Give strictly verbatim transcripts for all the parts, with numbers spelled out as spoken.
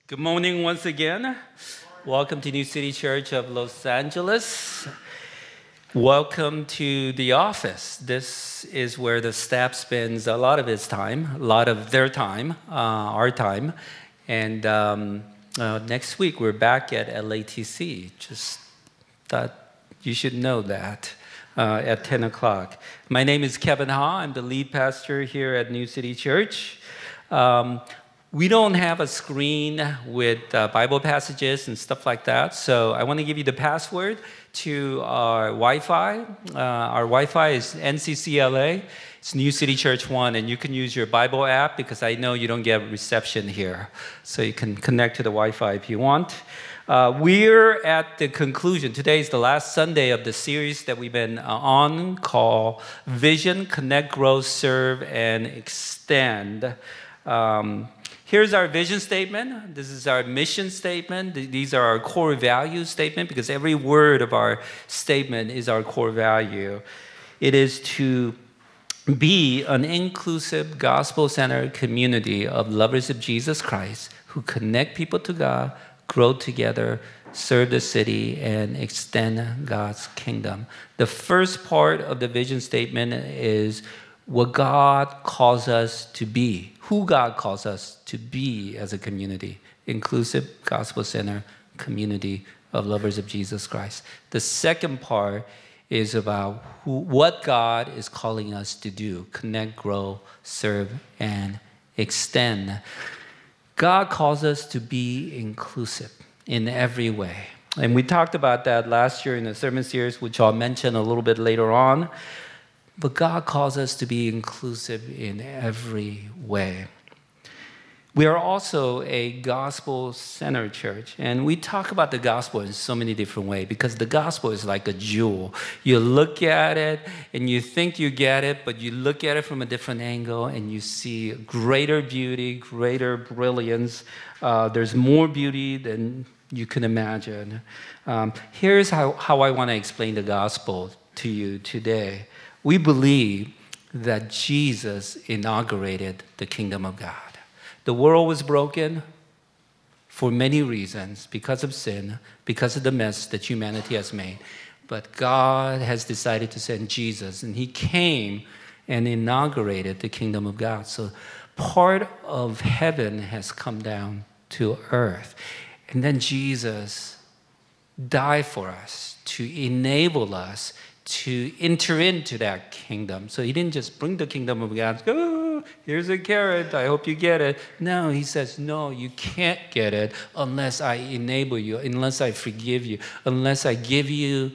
Good morning once again. Welcome to New City Church of Los Angeles. Welcome to the office. This is where the staff spends a lot of its time, a lot of their time, uh, our time. And um, uh, next week we're back at L A T C. Just thought you should know that uh, at ten o'clock. My name is Kevin Ha. I'm the lead pastor here at New City Church. Um, We don't have a screen with uh, Bible passages and stuff like that, so I want to give you the password to our Wi-Fi. Uh, our Wi-Fi is N C C L A. It's New City Church One, and you can use your Bible app because I know you don't get reception here, so you can connect to the Wi-Fi if you want. Uh, we're at the conclusion. Today is the last Sunday of the series that we've been uh, on called Vision, Connect, Grow, Serve, and Extend. Um, Here's our vision statement. This is our mission statement. These are our core value statement because every word of our statement is our core value. It is to be an inclusive, gospel-centered community of lovers of Jesus Christ who connect people to God, grow together, serve the city, and extend God's kingdom. The first part of the vision statement is what God calls us to be, who God calls us to be as a community, inclusive, gospel-centered community of lovers of Jesus Christ. The second part is about who, what God is calling us to do, connect, grow, serve, and extend. God calls us to be inclusive in every way. And we talked about that last year in the sermon series, which I'll mention a little bit later on. But God calls us to be inclusive in every way. We are also a gospel-centered church, and we talk about the gospel in so many different ways because the gospel is like a jewel. You look at it and you think you get it, but you look at it from a different angle and you see greater beauty, greater brilliance. Uh, there's more beauty than you can imagine. Um, here's how, how I want to explain the gospel to you today. We believe that Jesus inaugurated the kingdom of God. The world was broken for many reasons, because of sin, because of the mess that humanity has made. But God has decided to send Jesus, and he came and inaugurated the kingdom of God. So part of heaven has come down to earth. And then Jesus died for us to enable us to enter into that kingdom. So he didn't just bring the kingdom of God, oh, here's a carrot, I hope you get it. No, he says, no, you can't get it unless I enable you, unless I forgive you, unless I give you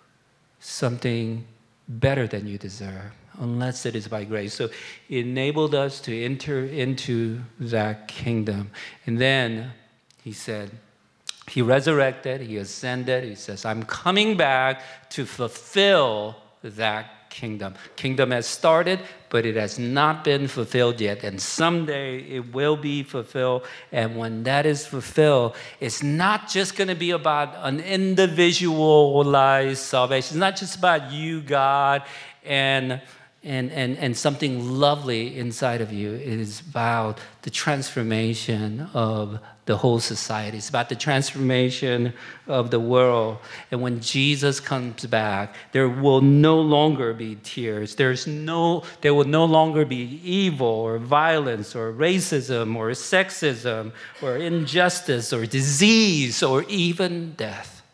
something better than you deserve, unless it is by grace. So he enabled us to enter into that kingdom. And then he said, he resurrected, he ascended, he says, I'm coming back to fulfill that kingdom. Kingdom has started, but it has not been fulfilled yet. And someday it will be fulfilled. And when that is fulfilled, it's not just going to be about an individualized salvation. It's not just about you, God, and And, and, and something lovely inside of you. It is about the transformation of the whole society. It's about the transformation of the world. And when Jesus comes back, there will no longer be tears. There's no, there will no longer be evil or violence or racism or sexism or injustice or disease or even death.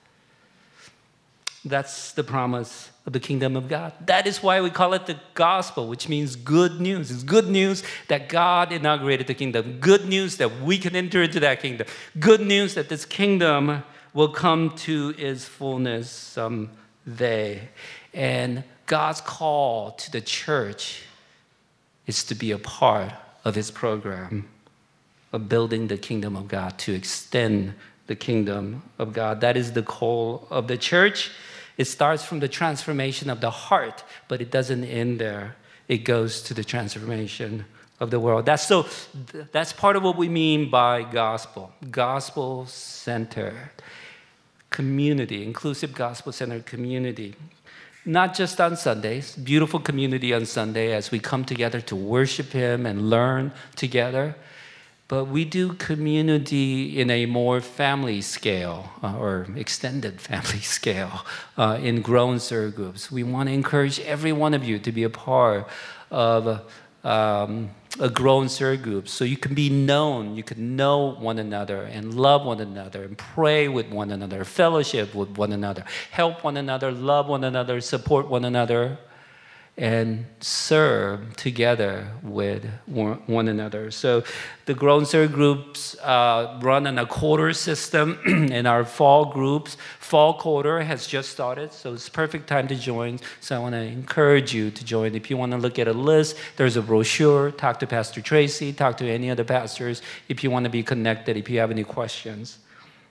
That's the promise of the kingdom of God. That is why we call it the gospel, which means good news. It's good news that God inaugurated the kingdom. Good news that we can enter into that kingdom. Good news that this kingdom will come to its fullness someday. And God's call to the church is to be a part of his program of building the kingdom of God, to extend the kingdom of God. That is the call of the church. It starts from the transformation of the heart, but it doesn't end there. It goes to the transformation of the world. That's so. That's part of what we mean by gospel. Gospel-centered community, inclusive gospel-centered community. Not just on Sundays, beautiful community on Sunday as we come together to worship him and learn together. but we do community in a more family scale uh, or extended family scale uh, in grown circle groups. We want to encourage every one of you to be a part of um, a grown circle group so you can be known, you can know one another and love one another and pray with one another, fellowship with one another, help one another, love one another, support one another, and serve together with one another. So the grown circle groups uh, run on a quarter system, and our fall groups, fall quarter has just started, so it's perfect time to join. So I want to encourage you to join. If you want to look at a list, there's a brochure. Talk to Pastor Tracy, talk to any other pastors if you want to be connected, if you have any questions.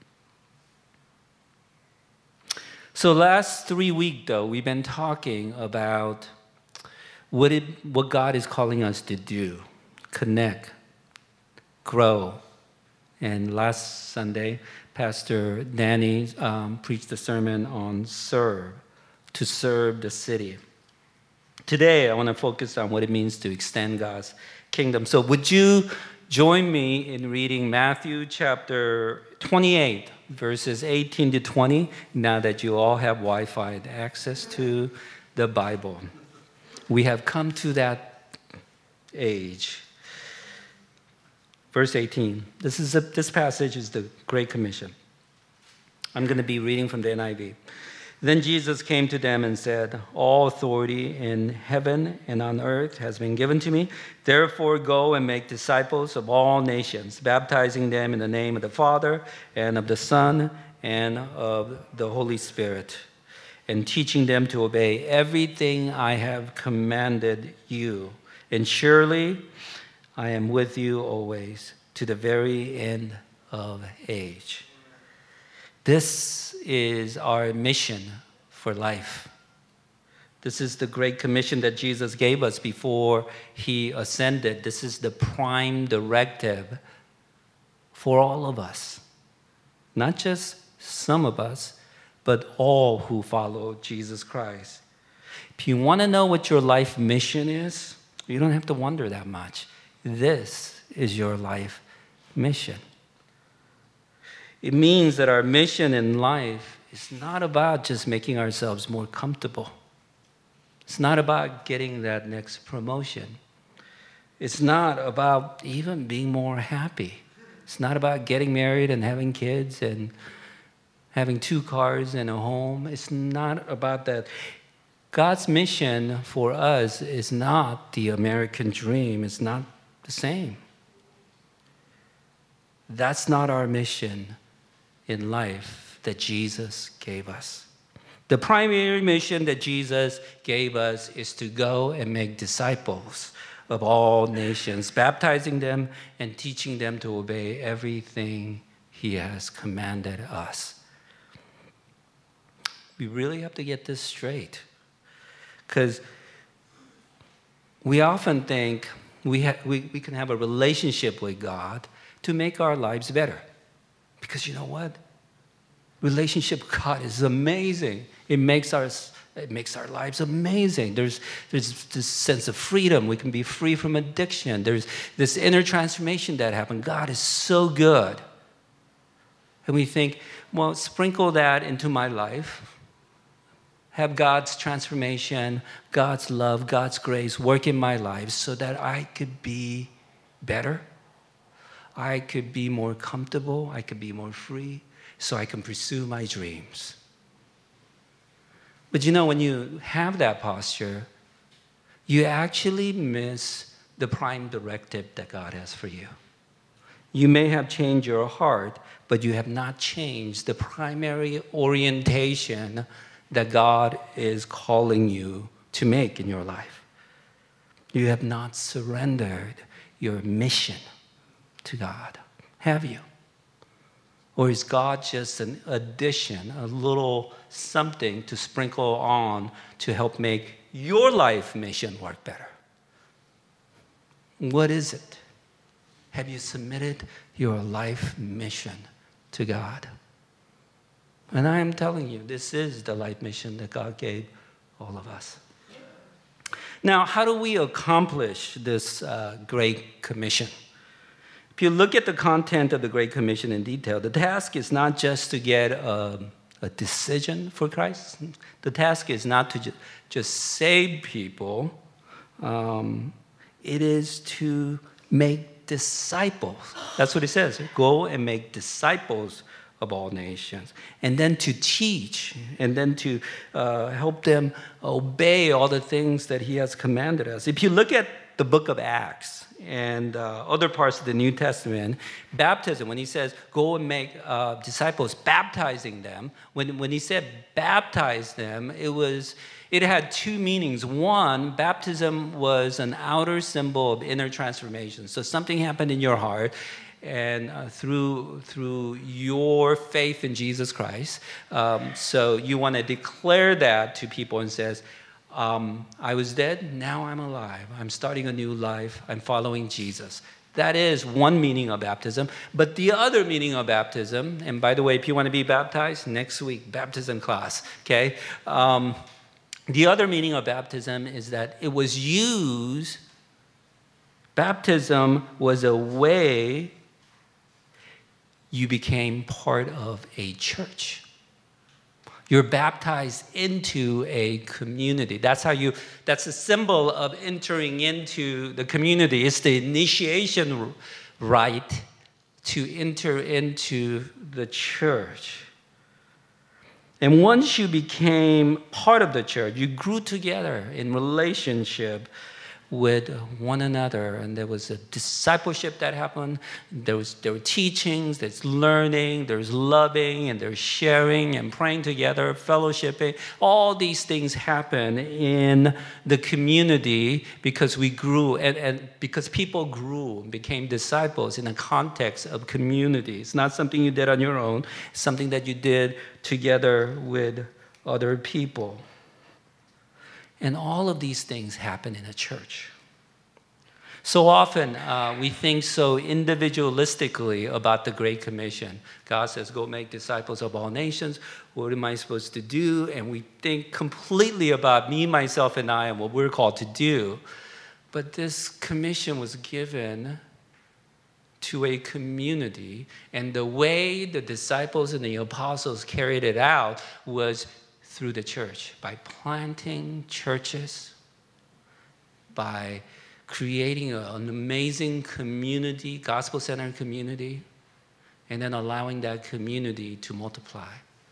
So last three weeks, though, we've been talking about What, it, what God is calling us to do, connect, grow. And last Sunday, Pastor Danny um, preached a sermon on serve, to serve the city. Today, I want to focus on what it means to extend God's kingdom. So would you join me in reading Matthew chapter twenty-eight, verses eighteen to twenty, now that you all have Wi-Fi access to the Bible. We have come to that age. Verse eighteen. This is a, this passage is the Great Commission. I'm going to be reading from the N I V. Then Jesus came to them and said, "All authority in heaven and on earth has been given to me. Therefore, go and make disciples of all nations, baptizing them in the name of the Father and of the Son and of the Holy Spirit, and teaching them to obey everything I have commanded you. And surely I am with you always to the very end of age." This is our mission for life. This is the Great Commission that Jesus gave us before he ascended. This is the prime directive for all of us. Not just some of us, but all who follow Jesus Christ. If you want to know what your life mission is, you don't have to wonder that much. This is your life mission. It means that our mission in life is not about just making ourselves more comfortable. It's not about getting that next promotion. It's not about even being more happy. It's not about getting married and having kids and having two cars and a home. It's not about that. God's mission for us is not the American dream. It's not the same. That's not our mission in life that Jesus gave us. The primary mission that Jesus gave us is to go and make disciples of all nations, baptizing them and teaching them to obey everything he has commanded us. We really have to get this straight, because we often think we, ha- we, we can have a relationship with God to make our lives better. Because you know what? Relationship with God is amazing. It makes our, it makes our lives amazing. There's, there's this sense of freedom. We can be free from addiction. There's this inner transformation that happened. God is so good. And we think, well, sprinkle that into my life. Have God's transformation, God's love, God's grace work in my life so that I could be better. I could be more comfortable. I could be more free so I can pursue my dreams. But you know, when you have that posture, you actually miss the prime directive that God has for you. You may have changed your heart, but you have not changed the primary orientation that God is calling you to make in your life. You have not surrendered your mission to God, have you? Or is God just an addition, a little something to sprinkle on to help make your life mission work better? What is it? Have you submitted your life mission to God? And I am telling you, this is the life mission that God gave all of us. Now, how do we accomplish this uh, Great Commission? If you look at the content of the Great Commission in detail, the task is not just to get a, a decision for Christ. The task is not to ju- just save people. Um, it is to make disciples. That's what it says. Go and make disciples of all nations. And then to teach, and then to uh, help them obey all the things that he has commanded us. If you look at the book of Acts and uh, other parts of the New Testament, baptism, when he says, go and make uh, disciples, baptizing them, when, when he said baptize them, it was, it had two meanings. One, baptism was an outer symbol of inner transformation. So something happened in your heart, and uh, through, through your faith in Jesus Christ. Um, so you want to declare that to people and says, Um, I was dead, now I'm alive. I'm starting a new life. I'm following Jesus. That is one meaning of baptism. But the other meaning of baptism, and by the way, if you want to be baptized, next week, baptism class, okay? Um, the other meaning of baptism is that it was used, baptism was a way you became part of a church. You're baptized into a community. That's how you, that's a symbol of entering into the community. It's the initiation rite to enter into the church. And once you became part of the church, you grew together in relationship with one another, and there was a discipleship that happened. There was there were teachings, there's learning, there's loving, and there's sharing and praying together, fellowshipping. All these things happen in the community because we grew, and, and because people grew and became disciples in a context of community. It's not something you did on your own. It's something that you did together with other people. And all of these things happen in a church. So often uh, we think so individualistically about the Great Commission. God says, go make disciples of all nations. What am I supposed to do? And we think completely about me, myself, and I and what we're called to do. But this commission was given to a community. And the way the disciples and the apostles carried it out was through the church, by planting churches, by creating a, an amazing community, gospel-centered community, and then allowing that community to multiply.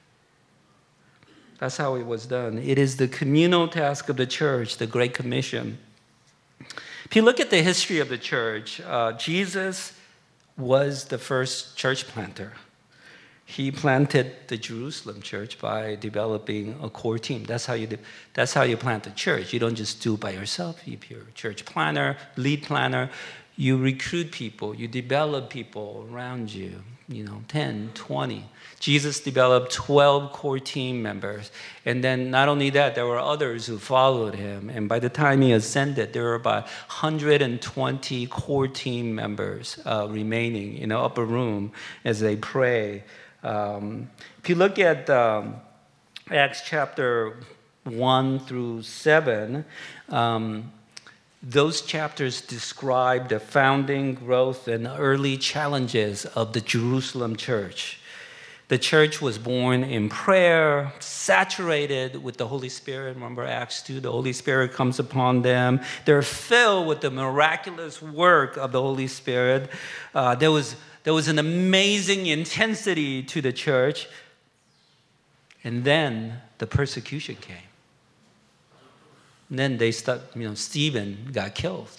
That's how it was done. It is the communal task of the church, the Great Commission. If you look at the history of the church, uh, Jesus was the first church planter. He planted the Jerusalem church by developing a core team. That's how you do, that's how you plant a church. You don't just do it by yourself. If you're a church planner, lead planner, you recruit people, you develop people around you, you know, ten, twenty. Jesus developed twelve core team members. And then not only that, there were others who followed him. And by the time he ascended, there were about one hundred twenty core team members uh, remaining in the upper room as they pray. Um, if you look at um, Acts chapter one through seven, um, those chapters describe the founding, growth, and early challenges of the Jerusalem church. The church was born in prayer, saturated with the Holy Spirit. Remember Acts two, the Holy Spirit comes upon them. They're filled with the miraculous work of the Holy Spirit. Uh, there was There was an amazing intensity to the church. And then the persecution came. And then they start, you know, Stephen got killed.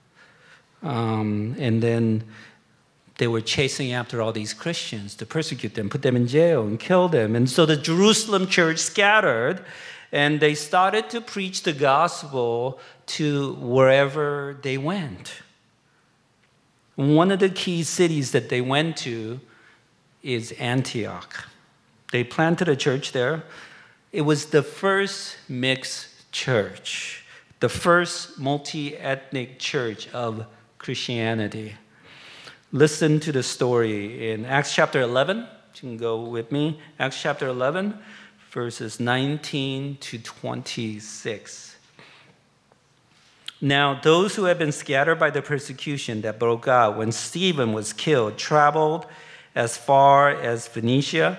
Um, and then they were chasing after all these Christians to persecute them, put them in jail and kill them. And so the Jerusalem church scattered, and they started to preach the gospel to wherever they went. One of the key cities that they went to is Antioch. They planted a church there. It was the first mixed church, the first multi-ethnic church of Christianity. Listen to the story in Acts chapter eleven. You can go with me. Acts chapter eleven, verses nineteen to twenty-six. Now, those who had been scattered by the persecution that broke out when Stephen was killed traveled as far as Phoenicia,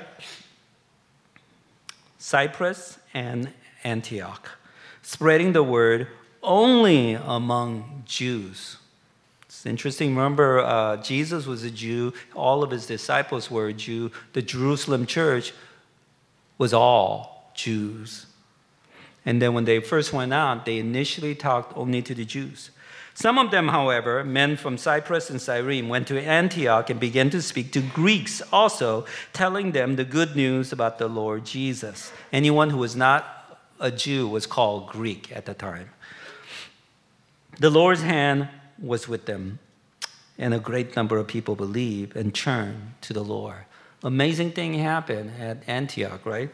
Cyprus, and Antioch, spreading the word only among Jews. It's interesting. Remember, uh, Jesus was a Jew. All of his disciples were a Jew. The Jerusalem church was all Jews. And then when they first went out, they initially talked only to the Jews. Some of them, however, men from Cyprus and Cyrene, went to Antioch and began to speak to Greeks also, telling them the good news about the Lord Jesus. Anyone who was not a Jew was called Greek at the time. The Lord's hand was with them, and a great number of people believed and turned to the Lord. Amazing thing happened at Antioch, right?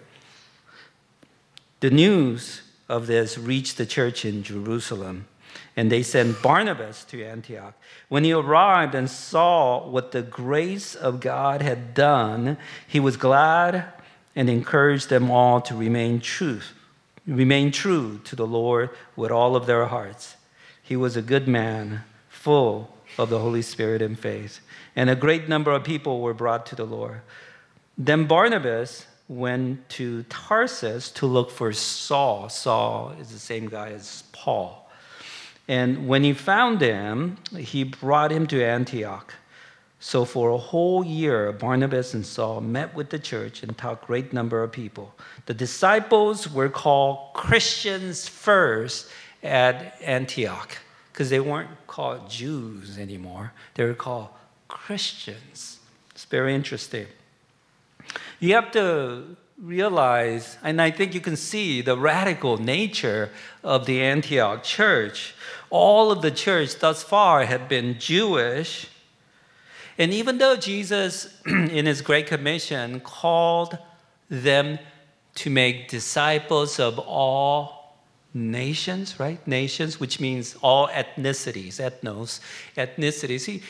The news of this reached the church in Jerusalem, and they sent Barnabas to Antioch. When he arrived and saw what the grace of God had done, he was glad and encouraged them all to remain true, remain true to the Lord with all of their hearts. He was a good man, full of the Holy Spirit and faith, and a great number of people were brought to the Lord. Then Barnabas went to Tarsus to look for Saul. Saul is the same guy as Paul. And when he found him, he brought him to Antioch. So for a whole year, Barnabas and Saul met with the church and taught a great number of people. The disciples were called Christians first at Antioch because they weren't called Jews anymore. They were called Christians. It's very interesting. You have to realize, and I think you can see the radical nature of the Antioch church. All of the church thus far had been Jewish. And even though Jesus, in his Great Commission, called them to make disciples of all nations, right? Nations, which means all ethnicities, ethnos, ethnicities. He,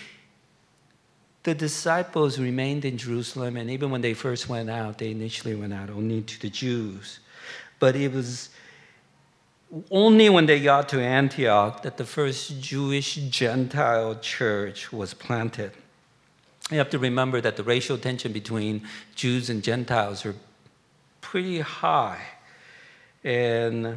The disciples remained in Jerusalem, and even when they first went out, they initially went out only to the Jews. But it was only when they got to Antioch that the first Jewish Gentile church was planted. You have to remember that the racial tension between Jews and Gentiles are pretty high. And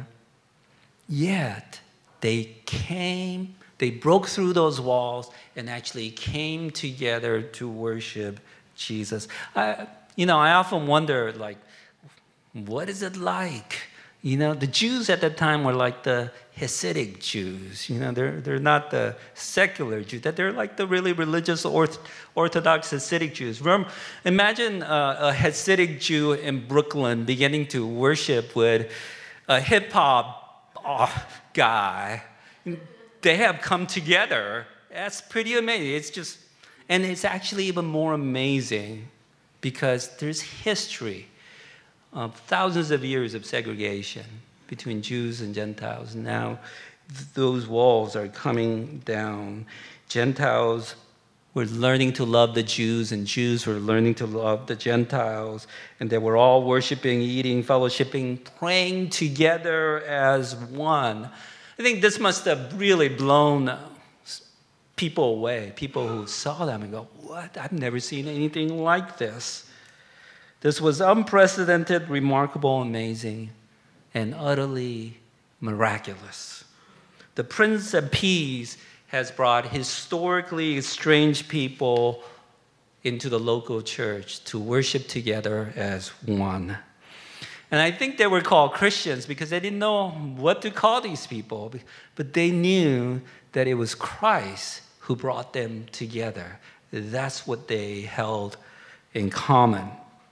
yet, they came They broke through those walls and actually came together to worship Jesus. I, you know, I often wonder, like, what is it like? You know, the Jews at that time were like the Hasidic Jews. You know, they're, they're not the secular Jews. They're like the really religious orth, Orthodox Hasidic Jews. Remember, imagine uh, a Hasidic Jew in Brooklyn beginning to worship with a hip-hop uh, guy. They have come together. That's pretty amazing. It's just, and it's actually even more amazing because there's history of thousands of years of segregation between Jews and Gentiles. Now, th- those walls are coming down. Gentiles were learning to love the Jews, and Jews were learning to love the Gentiles, and they were all worshiping, eating, fellowshipping, praying together as one. I think this must have really blown people away, people who saw them and go, what? I've never seen anything like this. This was unprecedented, remarkable, amazing, and utterly miraculous. The Prince of Peace has brought historically estranged people into the local church to worship together as one. And I think they were called Christians because they didn't know what to call these people. But they knew that it was Christ who brought them together. That's what they held in common.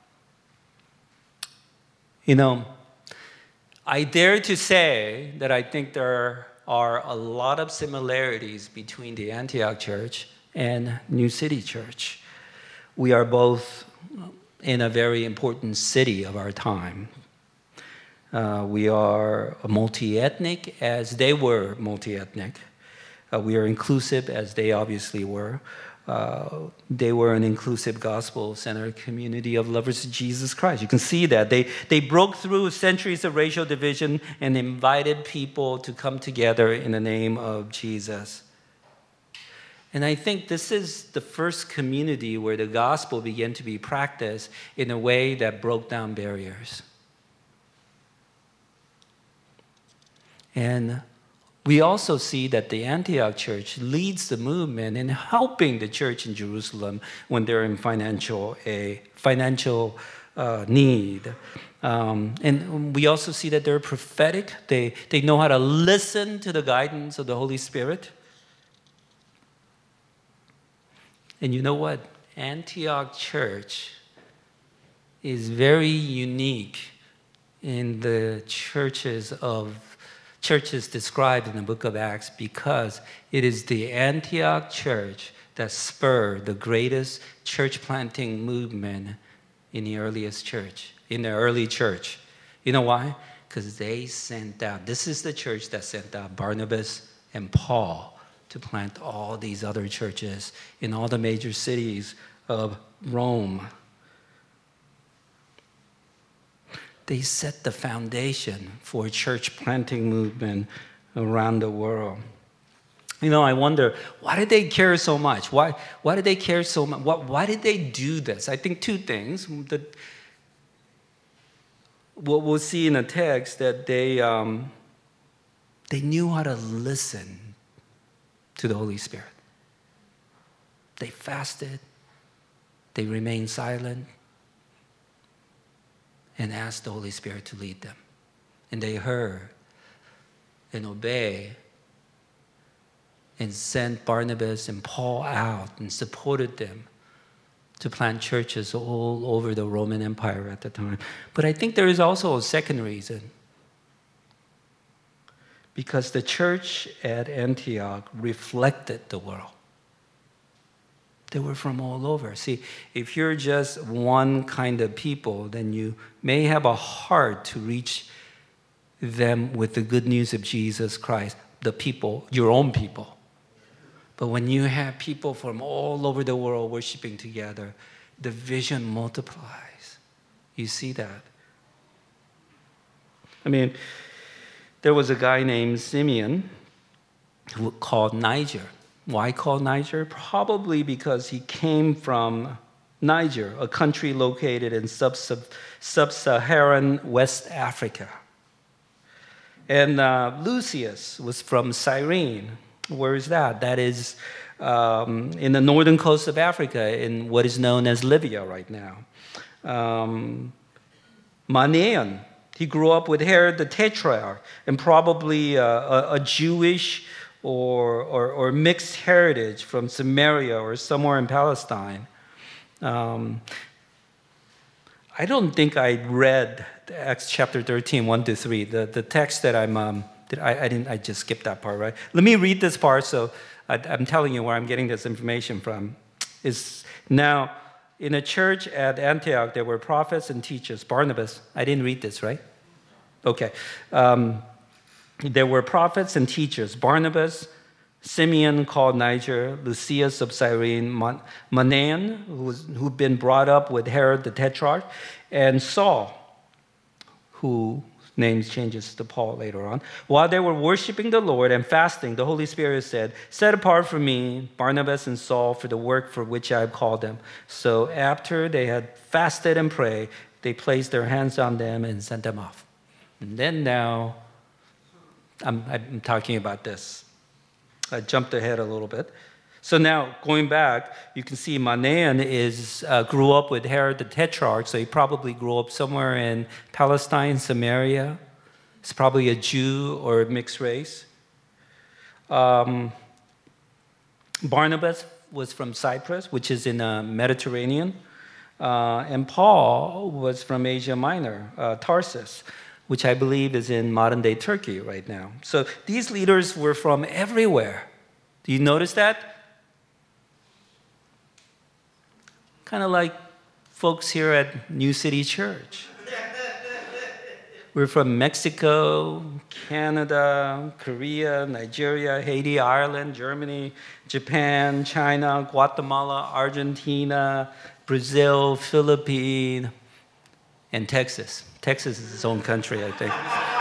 You know, I dare to say that I think there are a lot of similarities between the Antioch church and New City Church. We are both in a very important city of our time. Uh, we are multi-ethnic as they were multi-ethnic. Uh, we are inclusive as they obviously were. Uh, they were an inclusive gospel-centered community of lovers of Jesus Christ. You can see that. They, they broke through centuries of racial division and invited people to come together in the name of Jesus. And I think this is the first community where the gospel began to be practiced in a way that broke down barriers. And we also see that the Antioch church leads the movement in helping the church in Jerusalem when they're in financial a financial uh, need. Um, and we also see that they're prophetic. They, they know how to listen to the guidance of the Holy Spirit. And you know what? Antioch church is very unique in the churches of churches described in the book of Acts because it is the Antioch church that spurred the greatest church planting movement in the earliest church, in the early church. You know why? Because they sent out, this is the church that sent out Barnabas and Paul to plant all these other churches in all the major cities of Rome. They set the foundation for a church planting movement around the world. You know, I wonder, why did they care so much? Why, why did they care so much? What, why did they do this? I think two things. The, what we'll see in the text, that they, um, they knew how to listen to the Holy Spirit. They fasted. They remained silent and asked the Holy Spirit to lead them. And they heard and obeyed and sent Barnabas and Paul out and supported them to plant churches all over the Roman Empire at the time. But I think there is also a second reason. Because the church at Antioch reflected the world. They were from all over. See, if you're just one kind of people, then you may have a heart to reach them with the good news of Jesus Christ, the people, your own people. But when you have people from all over the world worshiping together, the vision multiplies. You see that? I mean, there was a guy named Simeon who called Niger. Why called Niger? Probably because he came from Niger, a country located in sub-Saharan West Africa. And uh, Lucius was from Cyrene. Where is that? That is um, in the northern coast of Africa, in what is known as Libya right now. Um, Manaen, he grew up with Herod the Tetrarch, and probably uh, a, a Jewish Or, or, or mixed heritage from Samaria or somewhere in Palestine. Um, I don't think I read Acts chapter thirteen, one to three. The, the text that I'm, um, that I, I didn't, I just skipped that part, right? Let me read this part so I, I'm telling you where I'm getting this information from. Is now, in a church at Antioch, there were prophets and teachers. Barnabas, I didn't read this, right? Okay. Um, There were prophets and teachers, Barnabas, Simeon called Niger, Lucius of Cyrene, Manaen, who'd been brought up with Herod the Tetrarch, and Saul, whose name changes to Paul later on. While they were worshiping the Lord and fasting, the Holy Spirit said, "Set apart for me Barnabas and Saul for the work for which I have called them." So after they had fasted and prayed, they placed their hands on them and sent them off. And then now, I'm, I'm talking about this. I jumped ahead a little bit. So now, going back, you can see Manaen is, uh, grew up with Herod the Tetrarch, so he probably grew up somewhere in Palestine, Samaria. He's probably a Jew or a mixed race. Um, Barnabas was from Cyprus, which is in the Mediterranean. Uh, and Paul was from Asia Minor, uh, Tarsus, which I believe is in modern-day Turkey right now. So these leaders were from everywhere. Do you notice that? Kind of like folks here at New City Church. We're from Mexico, Canada, Korea, Nigeria, Haiti, Ireland, Germany, Japan, China, Guatemala, Argentina, Brazil, Philippines, and Texas. Texas is its own country, I think.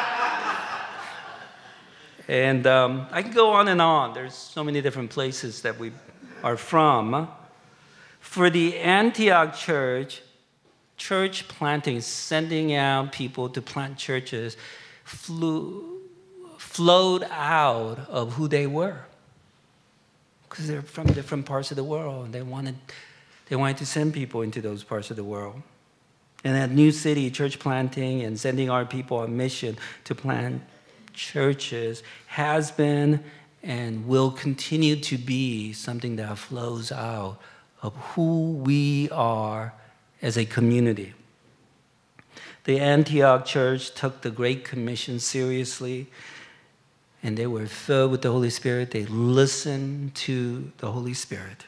And um, I can go on and on. There's so many different places that we are from. For the Antioch church, church planting, sending out people to plant churches, flew, flowed out of who they were. Because they're from different parts of the world. And they wanted, they wanted to send people into those parts of the world. And at New City, church planting and sending our people on mission to plant churches has been and will continue to be something that flows out of who we are as a community. The Antioch church took the Great Commission seriously, and they were filled with the Holy Spirit. They listened to the Holy Spirit,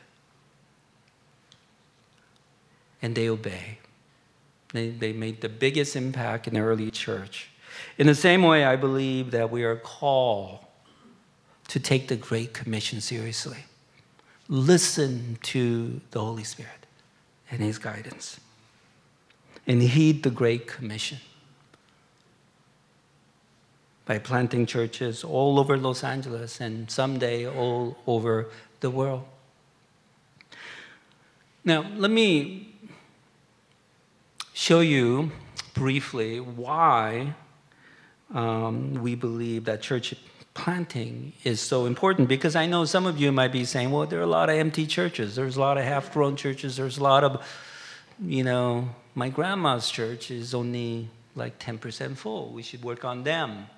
and they obey. They, they made the biggest impact in the early church. In the same way, I believe that we are called to take the Great Commission seriously. Listen to the Holy Spirit and His guidance. And heed the Great Commission by planting churches all over Los Angeles and someday all over the world. Now, let me show you briefly why um, we believe that church planting is so important, because I know some of you might be saying, well, there are a lot of empty churches. There's a lot of half-grown churches. There's a lot of, you know, my grandma's church is only like ten percent full. We should work on them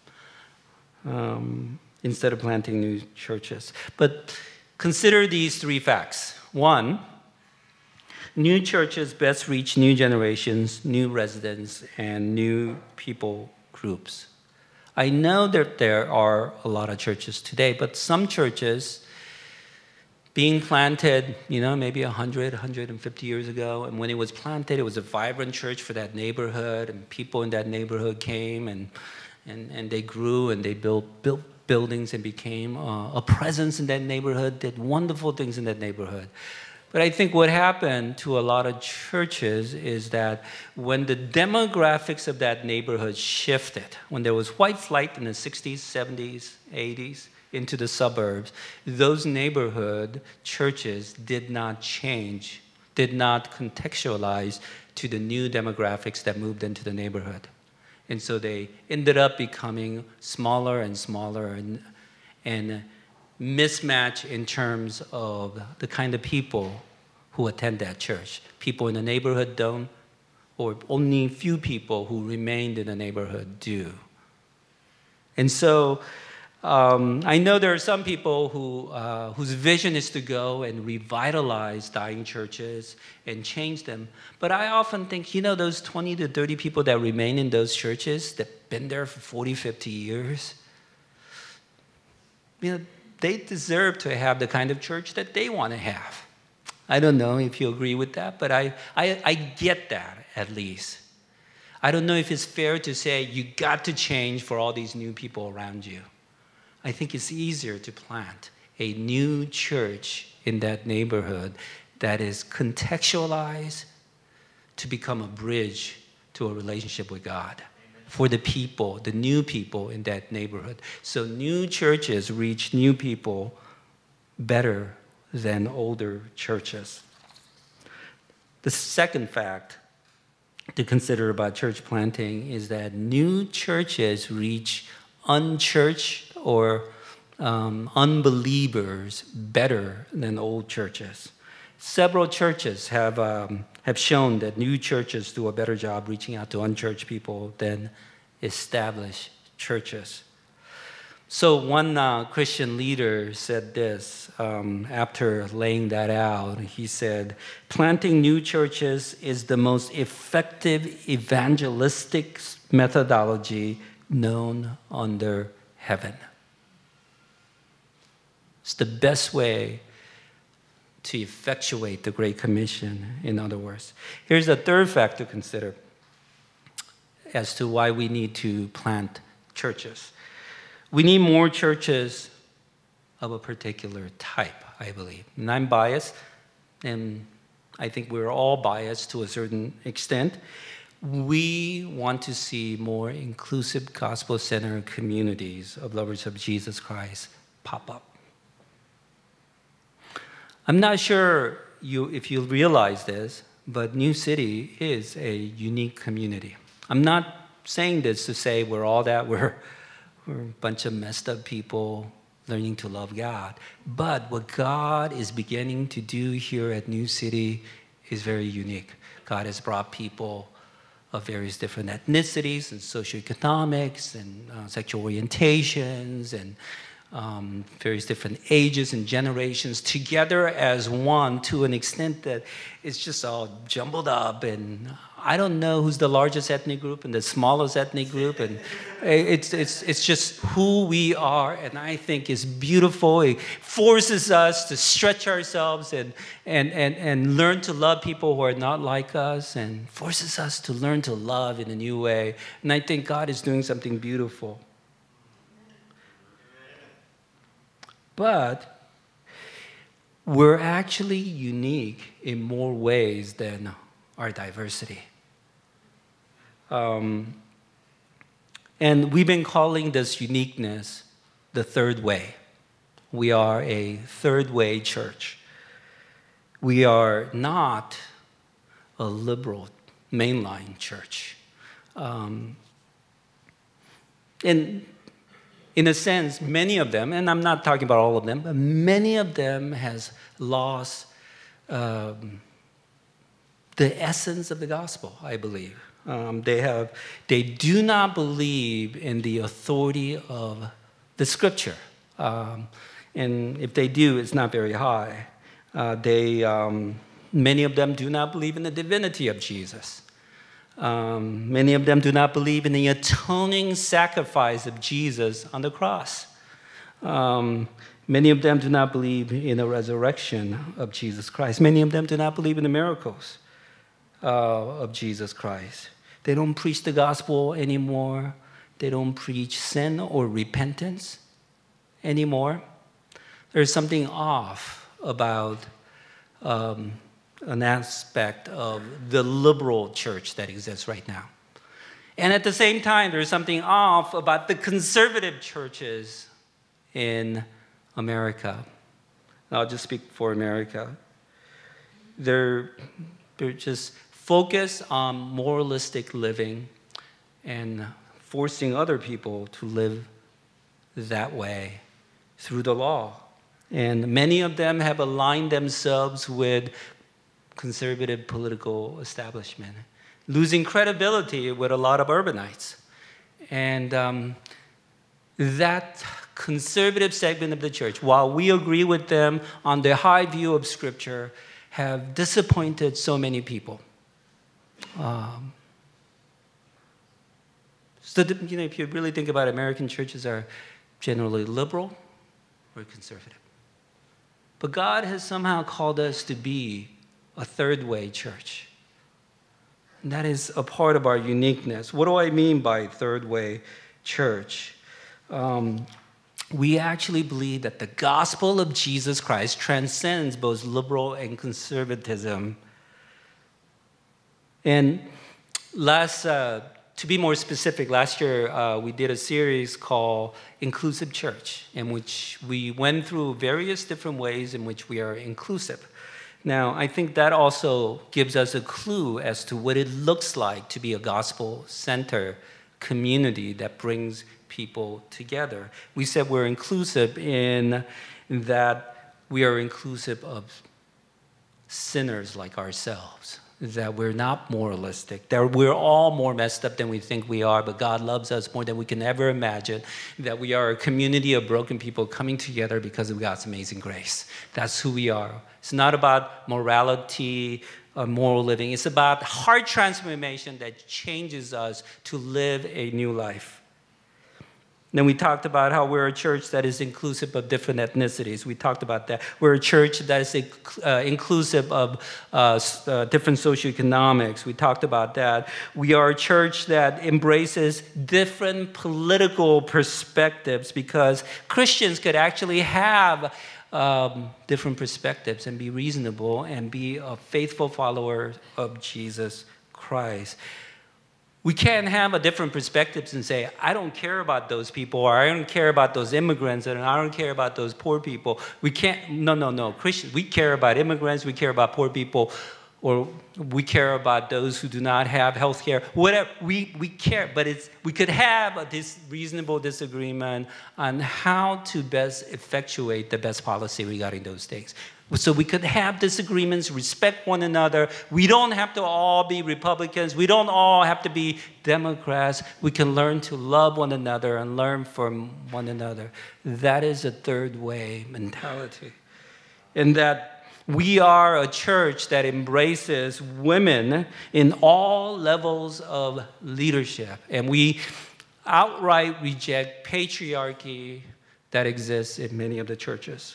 um, instead of planting new churches. But consider these three facts. One, new churches best reach new generations, new residents, and new people groups. I know that there are a lot of churches today, but some churches being planted, you know, maybe one hundred, one hundred fifty years ago, and when it was planted, it was a vibrant church for that neighborhood, and people in that neighborhood came, and and, and they grew, and they built, built buildings and became uh, a presence in that neighborhood, did wonderful things in that neighborhood. But I think what happened to a lot of churches is that when the demographics of that neighborhood shifted, when there was white flight in the sixties, seventies, eighties into the suburbs, those neighborhood churches did not change, did not contextualize to the new demographics that moved into the neighborhood. And so they ended up becoming smaller and smaller and, and mismatch in terms of the kind of people who attend that church. People in the neighborhood don't, or only few people who remained in the neighborhood do. And so um, I know there are some people who, uh, whose vision is to go and revitalize dying churches and change them. But I often think, you know, those twenty to thirty people that remain in those churches that have been there for forty, fifty years, you know, they deserve to have the kind of church that they want to have. I don't know if you agree with that, but I, I, I get that at least. I don't know if it's fair to say you got to change for all these new people around you. I think it's easier to plant a new church in that neighborhood that is contextualized to become a bridge to a relationship with God for the people, the new people in that neighborhood. So new churches reach new people better than older churches. The second fact to consider about church planting is that new churches reach unchurched or um, unbelievers better than old churches. Several churches have, um, have shown that new churches do a better job reaching out to unchurched people than established churches. So one uh, Christian leader said this um, after laying that out. He said, planting new churches is the most effective evangelistic methodology known under heaven. It's the best way to effectuate the Great Commission, in other words. Here's a third fact to consider. as to why we need to plant churches. We need more churches of a particular type, I believe. And I'm biased, and I think we're all biased to a certain extent. We want to see more inclusive, gospel-centered communities of lovers of Jesus Christ pop up. I'm not sure you, if you realize this, but New City is a unique community. I'm not saying this to say we're all that, we're, we're a bunch of messed up people learning to love God. But what God is beginning to do here at New City is very unique. God has brought people of various different ethnicities and socioeconomics and uh, sexual orientations and um, various different ages and generations together as one to an extent that it's just all jumbled up. And I don't know who's the largest ethnic group and the smallest ethnic group. And it's, it's, it's just who we are. And I think it's beautiful. It forces us to stretch ourselves and, and, and, and learn to love people who are not like us, and forces us to learn to love in a new way. And I think God is doing something beautiful. But we're actually unique in more ways than our diversity. Um, and we've been calling this uniqueness the third way. We are a third way church. We are not a liberal mainline church. Um, and in a sense, many of them, and I'm not talking about all of them, but many of them has lost um, the essence of the gospel, I believe. Um, they have, they do not believe in the authority of the scripture. Um, and if they do, it's not very high. Uh, they, um, many of them do not believe in the divinity of Jesus. Um, many of them do not believe in the atoning sacrifice of Jesus on the cross. Um, many of them do not believe in the resurrection of Jesus Christ. Many of them do not believe in the miracles uh, of Jesus Christ. They don't preach the gospel anymore. They don't preach sin or repentance anymore. There's something off about um, an aspect of the liberal church that exists right now. And at the same time, there's something off about the conservative churches in America. I'll just speak for America. They're, they're just focused on moralistic living and forcing other people to live that way through the law. And many of them have aligned themselves with conservative political establishment, losing credibility with a lot of urbanites. And um, that conservative segment of the church, while we agree with them on the high view of Scripture, have disappointed so many people. Um, so, the, you know, if you really think about it, American churches are generally liberal or conservative. But God has somehow called us to be a third way church. And that is a part of our uniqueness. What do I mean by third way church? Um, we actually believe that the gospel of Jesus Christ transcends both liberal and conservatism. And last, uh, to be more specific, last year uh, we did a series called Inclusive Church, in which we went through various different ways in which we are inclusive. Now, I think that also gives us a clue as to what it looks like to be a gospel-centered community that brings people together. We said we're inclusive in that we are inclusive of sinners like ourselves, that we're not moralistic, that we're all more messed up than we think we are, but God loves us more than we can ever imagine, that we are a community of broken people coming together because of God's amazing grace. That's who we are. It's not about morality or moral living. It's about heart transformation that changes us to live a new life. Then we talked about how we're a church that is inclusive of different ethnicities. We talked about that. We're a church that is uh, inclusive of uh, uh, different socioeconomics. We talked about that. We are a church that embraces different political perspectives because Christians could actually have um, different perspectives and be reasonable and be a faithful follower of Jesus Christ. We can't have a different perspectives and say, I don't care about those people, or I don't care about those immigrants, and I don't care about those poor people. We can't, no, no, no. Christians, we care about immigrants, we care about poor people, or we care about those who do not have health care. Whatever, we, we care, but it's, we could have a dis, reasonable disagreement on how to best effectuate the best policy regarding those things. So we could have disagreements, respect one another. We don't have to all be Republicans. We don't all have to be Democrats. We can learn to love one another and learn from one another. That is a third way mentality. And that we are a church that embraces women in all levels of leadership. And we outright reject patriarchy that exists in many of the churches.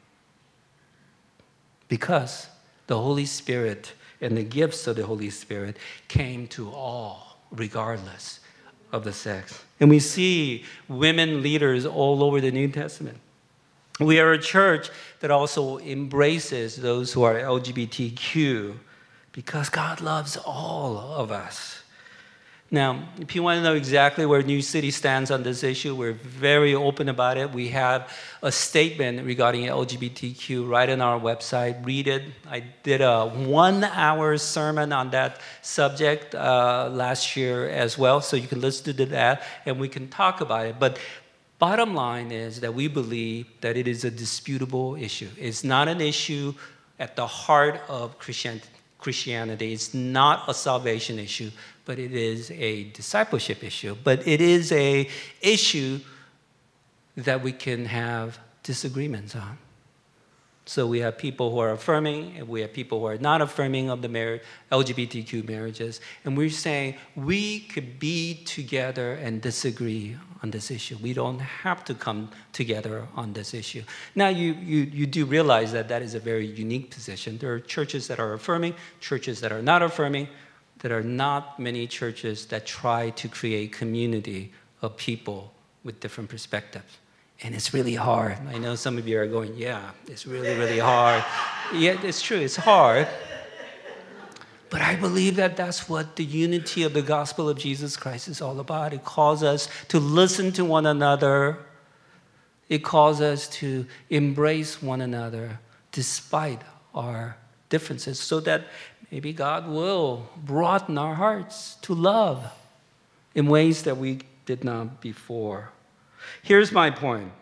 Because the Holy Spirit and the gifts of the Holy Spirit came to all, regardless of the sex. And we see women leaders all over the New Testament. We are a church that also embraces those who are L G B T Q because God loves all of us. Now, if you want to know exactly where New City stands on this issue, we're very open about it. We have a statement regarding L G B T Q right on our website. Read it. I did a one-hour sermon on that subject uh, last year as well, so you can listen to that, and we can talk about it. But bottom line is that we believe that it is a disputable issue. It's not an issue at the heart of Christianity. Christianity. It's not a salvation issue, but it is a discipleship issue. But it is an issue that we can have disagreements on. So we have people who are affirming, and we have people who are not affirming of the marriage, L G B T Q marriages. And we're saying we could be together and disagree on this issue. We don't have to come together on this issue. Now, you, you, you do realize that that is a very unique position. There are churches that are affirming, churches that are not affirming. There are not many churches that try to create community of people with different perspectives. And it's really hard. I know some of you are going, yeah, it's really, really hard. Yeah, it's true, it's hard. But I believe that that's what the unity of the gospel of Jesus Christ is all about. It calls us to listen to one another. It calls us to embrace one another despite our differences so that maybe God will broaden our hearts to love in ways that we did not before. Here's my point.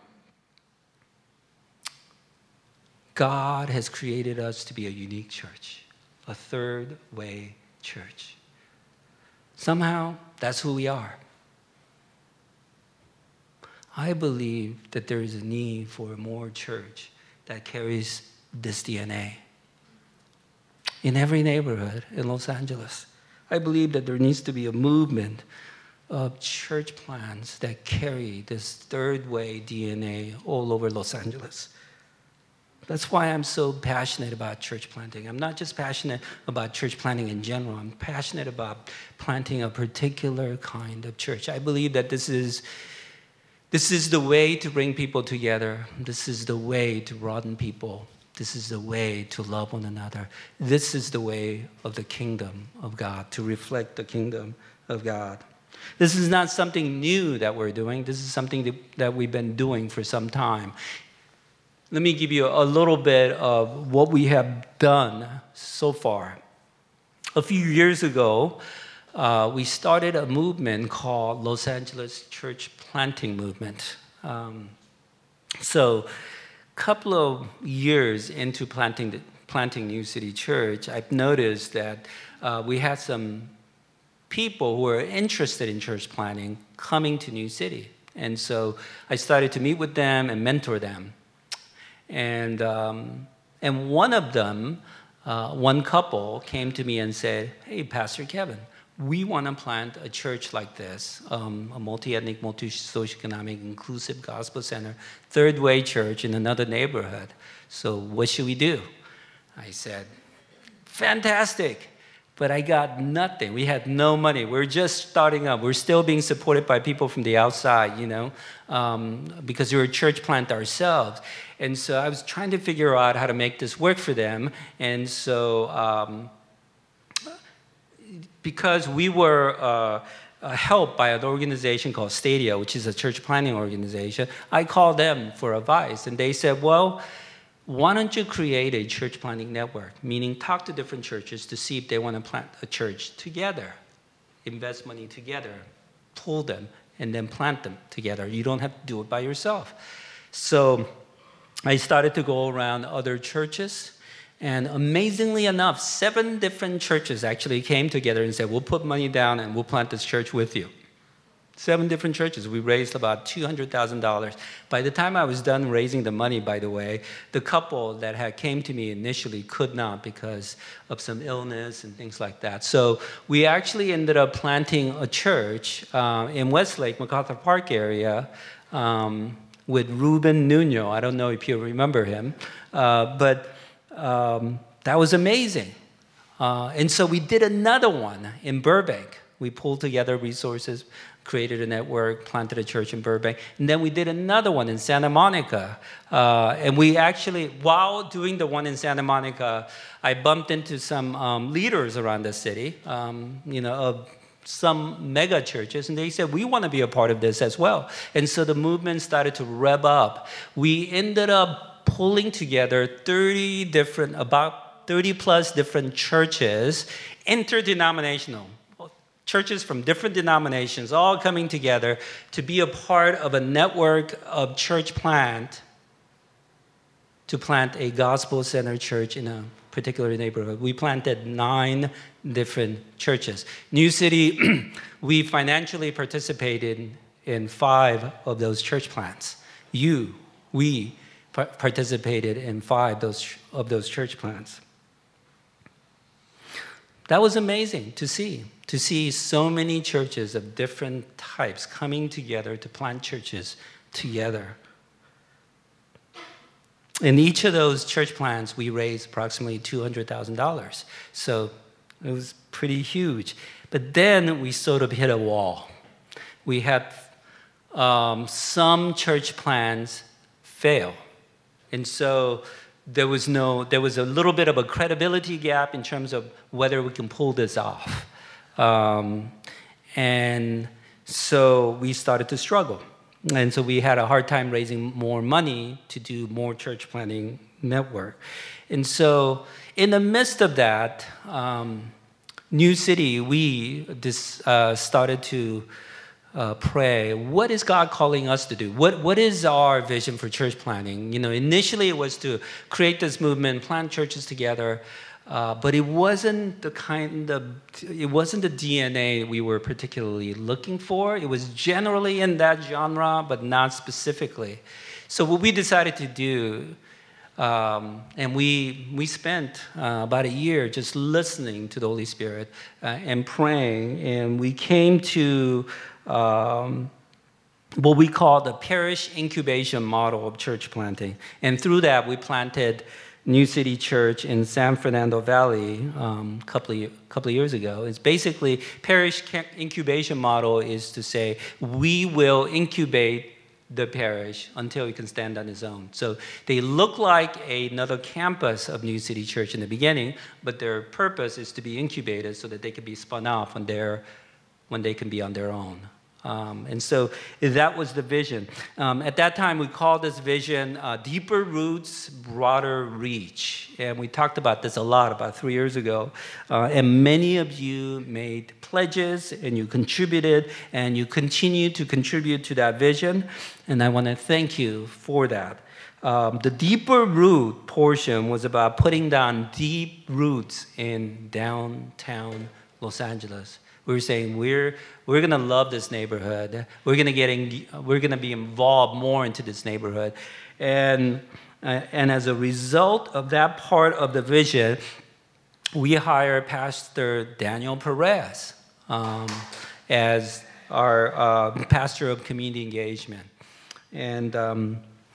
God has created us to be a unique church, a third way church. Somehow, that's who we are. I believe that there is a need for a more church that carries this D N A. In every neighborhood in Los Angeles, I believe that there needs to be a movement of church plants that carry this third way D N A all over Los Angeles. That's why I'm so passionate about church planting. I'm not just passionate about church planting in general. I'm passionate about planting a particular kind of church. I believe that this is, this is the way to bring people together. This is the way to broaden people. This is the way to love one another. This is the way of the kingdom of God, to reflect the kingdom of God. This is not something new that we're doing. This is something that, that we've been doing for some time. Let me give you a little bit of what we have done so far. A few years ago, uh, we started a movement called Los Angeles Church Planting Movement. Um, so a couple of years into planting, the, planting New City Church, I've noticed that uh, we had some people who are interested in church planting coming to New City. And so I started to meet with them and mentor them. And, um, and one of them, uh, one couple, came to me and said, hey, Pastor Kevin, we want to plant a church like this, um, a multi-ethnic, multi-socioeconomic, inclusive gospel center, third way church in another neighborhood. So what should we do? I said, fantastic. But I got nothing. We had no money. We're just starting up. We're still being supported by people from the outside, you know, um, because we're a church plant ourselves. And so I was trying to figure out how to make this work for them. And so um, because we were uh, uh, helped by an organization called Stadia, which is a church planting organization, I called them for advice. And they said, well, why don't you create a church planting network, meaning talk to different churches to see if they want to plant a church together, invest money together, pull them, and then plant them together. You don't have to do it by yourself. So I started to go around other churches, and amazingly enough, seven different churches actually came together and said, we'll put money down and we'll plant this church with you. Seven different churches. We raised about two hundred thousand dollars. By the time I was done raising the money, by the way, the couple that had came to me initially could not because of some illness and things like that. So we actually ended up planting a church uh, in Westlake, MacArthur Park area, um, with Ruben Nuno. I don't know if you remember him, uh, but um, that was amazing. Uh, and so we did another one in Burbank. We pulled together resources, created a network, planted a church in Burbank. And then we did another one in Santa Monica. Uh, and we actually, while doing the one in Santa Monica, I bumped into some um, leaders around the city, um, you know, of some mega churches. And they said, we want to be a part of this as well. And so the movement started to rev up. We ended up pulling together thirty different, about thirty plus different churches, interdenominational. Churches from different denominations all coming together to be a part of a network of church plant to plant a gospel-centered church in a particular neighborhood. We planted nine different churches. New City, we financially participated in five of those church plants. You, we participated in five those, of those church plants. That was amazing to see. To see so many churches of different types coming together to plant churches together. In each of those church plants, we raised approximately two hundred thousand dollars. So it was pretty huge. But then we sort of hit a wall. We had um, some church plans fail. And so there was no, there was a little bit of a credibility gap in terms of whether we can pull this off. Um, and so we started to struggle. And so we had a hard time raising more money to do more church planting network. And so in the midst of that, um, New City, we this, uh, started to uh, pray, what is God calling us to do? What, what is our vision for church planting? You know, initially it was to create this movement, plant churches together, Uh, but it wasn't the kind of, it wasn't the D N A we were particularly looking for. It was generally in that genre, but not specifically. So what we decided to do, um, and we, we spent uh, about a year just listening to the Holy Spirit uh, and praying, and we came to um, what we call the parish incubation model of church planting. And through that, we planted New City Church in San Fernando Valley um, a couple of, couple of years ago. It's basically, parish incubation model is to say, we will incubate the parish until it can stand on its own. So they look like another campus of New City Church in the beginning, but their purpose is to be incubated so that they can be spun off when, they're, when they can be on their own. Um, and so that was the vision. Um, at that time, we called this vision uh, Deeper Roots, Broader Reach. And we talked about this a lot about three years ago. Uh, and many of you made pledges, and you contributed, and you continue to contribute to that vision. And I want to thank you for that. Um, the deeper root portion was about putting down deep roots in downtown Los Angeles. We were saying we're we're gonna love this neighborhood. We're gonna get in, we're gonna be involved more into this neighborhood, and uh, and as a result of that part of the vision, we hired Pastor Daniel Perez. um, as our uh, pastor of community engagement. And um,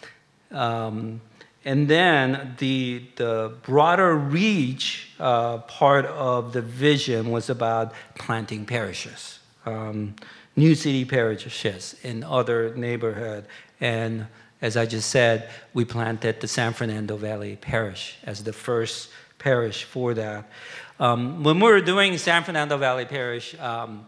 um, and then the the broader reach uh, part of the vision was about planting parishes, um, new city parishes in other neighborhood. And as I just said, we planted the San Fernando Valley Parish as the first parish for that. Um, when we were doing San Fernando Valley Parish, um,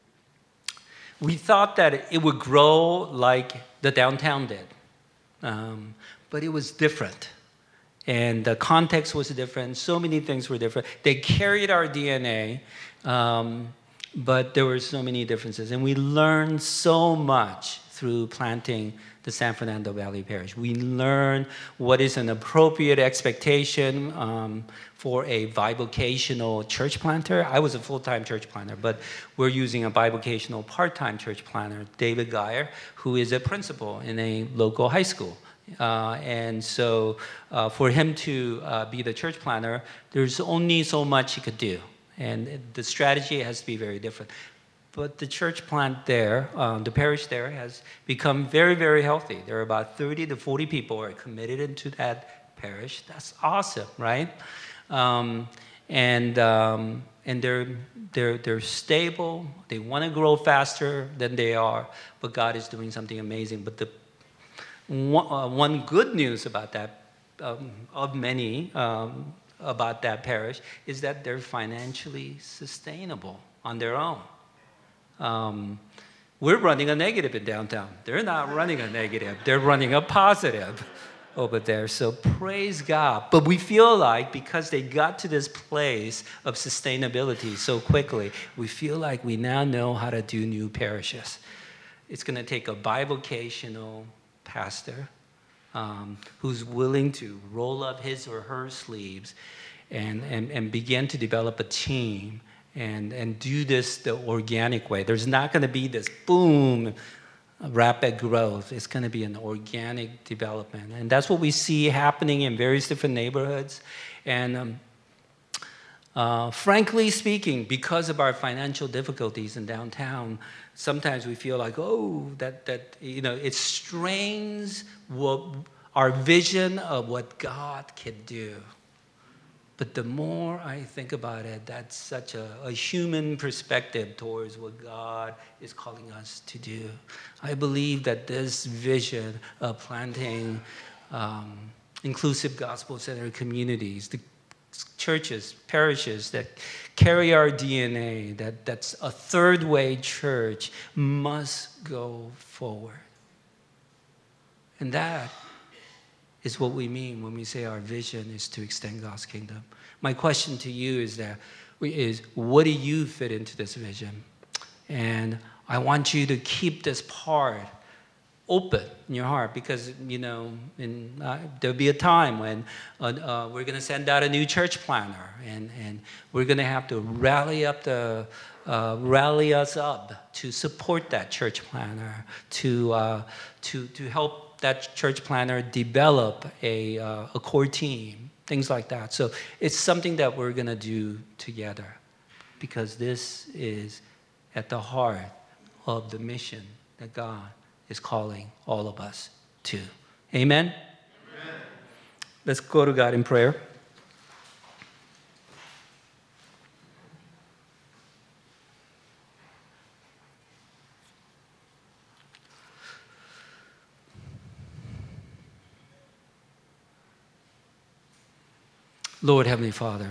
we thought that it would grow like the downtown did, um, but it was different. And the context was different. So many things were different. They carried our D N A, um, but there were so many differences. And we learned so much through planting the San Fernando Valley Parish. We learned what is an appropriate expectation um, for a bivocational church planter. I was a full-time church planter, but we're using a bivocational part-time church planter, David Geyer, who is a principal in a local high school. Uh, and so uh, for him to uh, be the church planter, there's only so much he could do. And the strategy has to be very different. But the church plant there, um, the parish there, has become very, very healthy. There are about thirty to forty people who are committed into that parish. That's awesome, right? Um, and um, and they're, they're, they're stable. They want to grow faster than they are. But God is doing something amazing. But the one, uh, one good news about that, um, of many, um, about that parish, is that they're financially sustainable on their own. Um, we're running a negative in downtown. They're not running a negative. They're running a positive over there. So praise God. But we feel like because they got to this place of sustainability so quickly, we feel like we now know how to do new parishes. It's going to take a bivocational pastor um, who's willing to roll up his or her sleeves and, and, and begin to develop a team and, and do this the organic way. There's not going to be this boom, rapid growth. It's going to be an organic development. And that's what we see happening in various different neighborhoods. And um, uh, frankly speaking, because of our financial difficulties in downtown, sometimes we feel like, oh, that, that you know, it strains what, our vision of what God can do. But the more I think about it, that's such a, a human perspective towards what God is calling us to do. I believe that this vision of planting um, inclusive gospel-centered communities, the churches, parishes that carry our D N A, that, that's a third-way church, must go forward. And that is what we mean when we say our vision is to extend God's kingdom. My question to you is that is what do you fit into this vision? And I want you to keep this part open in your heart, because you know in, uh, there'll be a time when uh, uh, we're going to send out a new church planner, and, and we're going to have to rally up the uh, rally us up to support that church planner, to uh, to to help that church planner develop a, uh, a core team, things like that. So it's something that we're going to do together, because this is at the heart of the mission that God is calling all of us to. Amen? Amen. Let's go to God in prayer. Lord, Heavenly Father,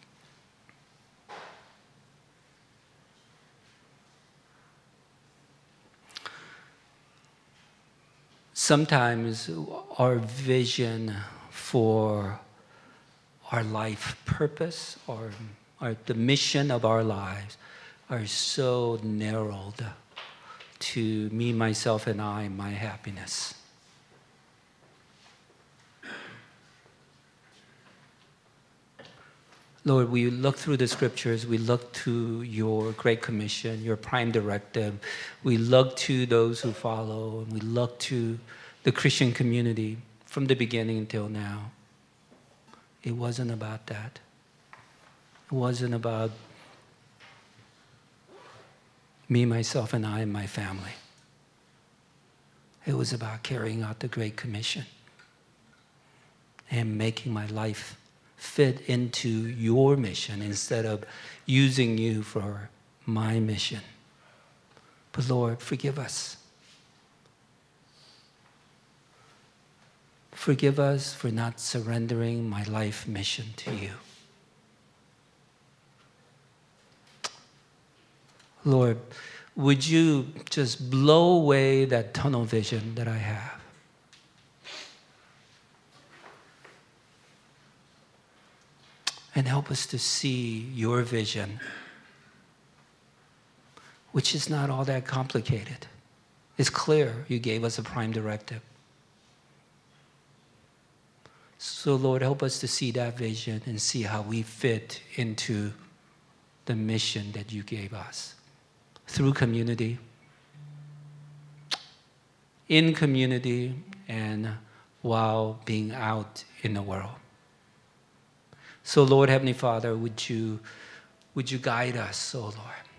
sometimes our vision for our life purpose or, or the mission of our lives are so narrowed to me, myself, and I, my happiness. Lord, we look through the scriptures, we look to your Great Commission, your prime directive. We look to those who follow, and we look to the Christian community from the beginning until now. It wasn't about that. It wasn't about me, myself, and I and my family. It was about carrying out the Great Commission and making my life fit into your mission instead of using you for my mission. But Lord, forgive us. Forgive us for not surrendering my life mission to you. Lord, would you just blow away that tunnel vision that I have? And help us to see your vision, which is not all that complicated. It's clear. You gave us a prime directive. So, Lord, help us to see that vision and see how we fit into the mission that you gave us. Through community, in community, and while being out in the world. So, Lord, Heavenly Father, would you, would you guide us, oh Lord,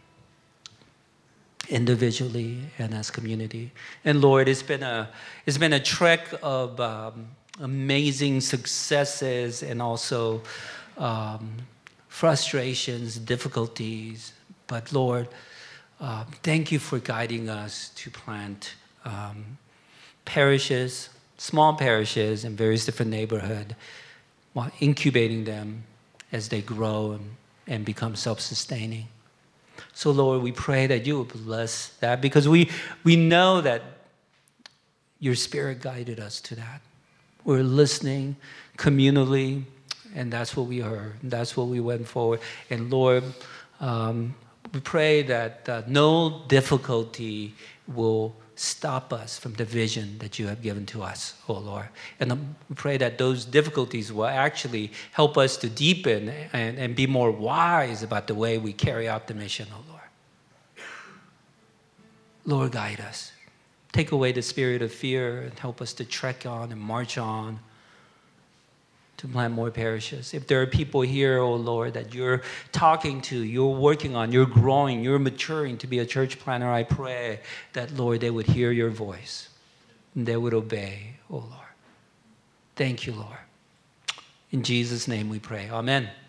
individually and as community. And Lord, it's been a, it's been a trek of um, amazing successes and also um, frustrations, difficulties. But Lord, uh, thank you for guiding us to plant um, parishes, small parishes in various different neighborhoods, while incubating them as they grow and, and become self-sustaining. So Lord, we pray that you will bless that, because we, we know that your Spirit guided us to that. We're listening communally, and that's what we heard. That's what we went forward. And Lord, um, we pray that uh, no difficulty will stop us from the vision that you have given to us, oh Lord. And um, we pray that those difficulties will actually help us to deepen and, and be more wise about the way we carry out the mission, oh Lord. Lord, guide us. Take away the spirit of fear and help us to trek on and march on to plant more parishes. If there are people here, oh Lord, that you're talking to, you're working on, you're growing, you're maturing to be a church planner, I pray that, Lord, they would hear your voice and they would obey, oh Lord. Thank you, Lord. In Jesus' name we pray. Amen.